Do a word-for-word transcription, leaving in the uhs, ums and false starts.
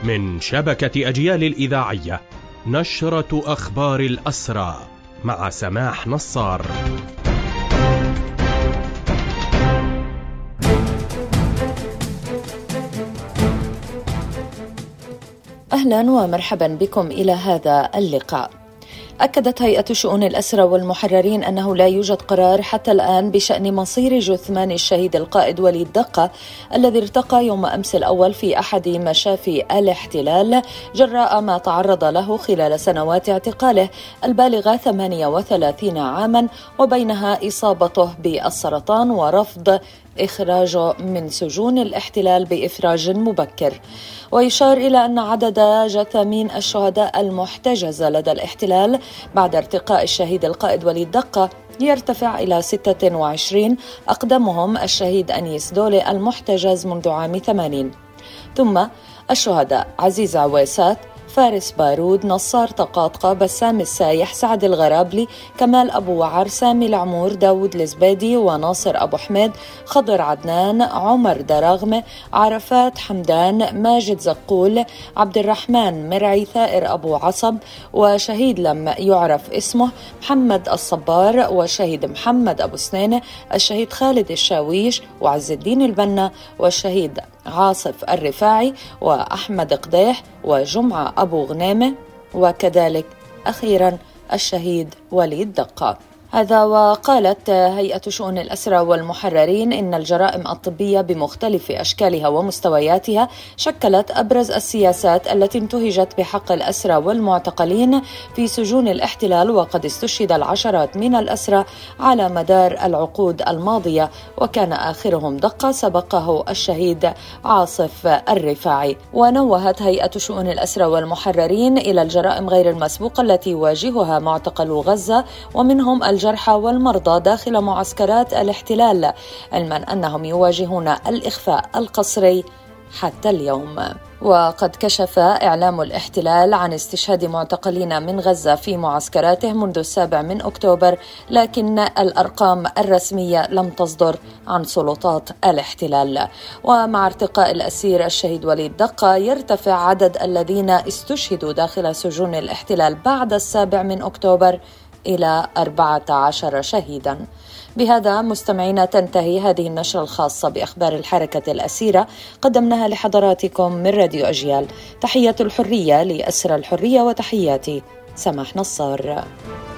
من شبكة أجيال الإذاعية، نشرة أخبار الأسرى مع سماح نصار. أهلا ومرحبا بكم إلى هذا اللقاء. أكدت هيئة شؤون الأسرى والمحررين أنه لا يوجد قرار حتى الآن بشأن مصير جثمان الشهيد القائد وليد دقة الذي ارتقى يوم أمس الأول في أحد مشافي الاحتلال جراء ما تعرض له خلال سنوات اعتقاله البالغة ثمانية وثلاثين عاما، وبينها إصابته بالسرطان ورفض إخراجه من سجون الاحتلال بإفراج مبكر. ويشار إلى أن عدد جثامين الشهداء المحتجزة لدى الاحتلال بعد ارتقاء الشهيد القائد وليد دقة يرتفع إلى ستة وعشرين، أقدمهم الشهيد أنيس دولي المحتجز منذ عام ثمانين، ثم الشهداء عزيز عويسات، فارس بارود، نصار طقاطقة، بسام السايح، سعد الغرابلي، كمال أبو وعر، سامي العمور، داود الزبيدي، وناصر أبو حميد، خضر عدنان، عمر دراغمة، عرفات حمدان، ماجد زقول، عبد الرحمن مرعي، ثائر أبو عصب، وشهيد لم يعرف اسمه محمد الصبار، والشهيد محمد أبو سنينة، الشهيد خالد الشاويش، وعز الدين البنا، والشهيد عاصف الرفاعي، وأحمد قديح، وجمعة أبو غنيمة، وكذلك أخيرا الشهيد وليد دقة. هذا وقالت هيئة شؤون الأسرى والمحررين إن الجرائم الطبية بمختلف أشكالها ومستوياتها شكلت أبرز السياسات التي انتهجت بحق الأسرى والمعتقلين في سجون الاحتلال، وقد استشهد العشرات من الأسرى على مدار العقود الماضية، وكان آخرهم دقة سبقه الشهيد عاصف الرفاعي. ونوهت هيئة شؤون الأسرى والمحررين إلى الجرائم غير المسبوقة التي يواجهها معتقلو غزة، ومنهم الجرحى والمرضى داخل معسكرات الاحتلال، علما أنهم يواجهون الإخفاء القسري حتى اليوم. وقد كشف إعلام الاحتلال عن استشهاد معتقلين من غزة في معسكراته منذ السابع من أكتوبر، لكن الأرقام الرسمية لم تصدر عن سلطات الاحتلال. ومع ارتقاء الأسير الشهيد وليد دقة يرتفع عدد الذين استشهدوا داخل سجون الاحتلال بعد السابع من أكتوبر إلى أربعة عشر شهيدا. بهذا مستمعينا تنتهي هذه النشرة الخاصة بأخبار الحركة الأسيرة، قدمناها لحضراتكم من راديو أجيال. تحية الحرية لأسرى الحرية، وتحياتي سماح نصار.